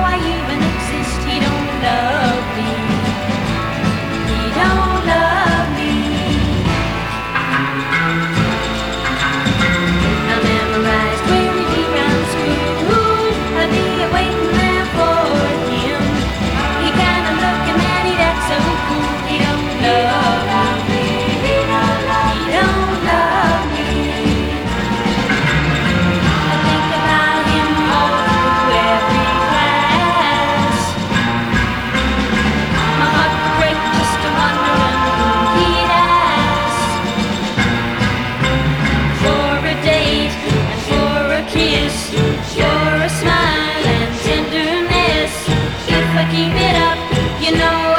I even exist. He don't love me. He don't love me. I memorized very deep round school. I'd be waiting there for him. He kinda looking and he'd act so cool. He don't love me. He don't love me. I think about him all through every class. My heart would break just to wondering who he'd ask for a date and for a kiss, for a smile and tenderness. If I keep it up, you know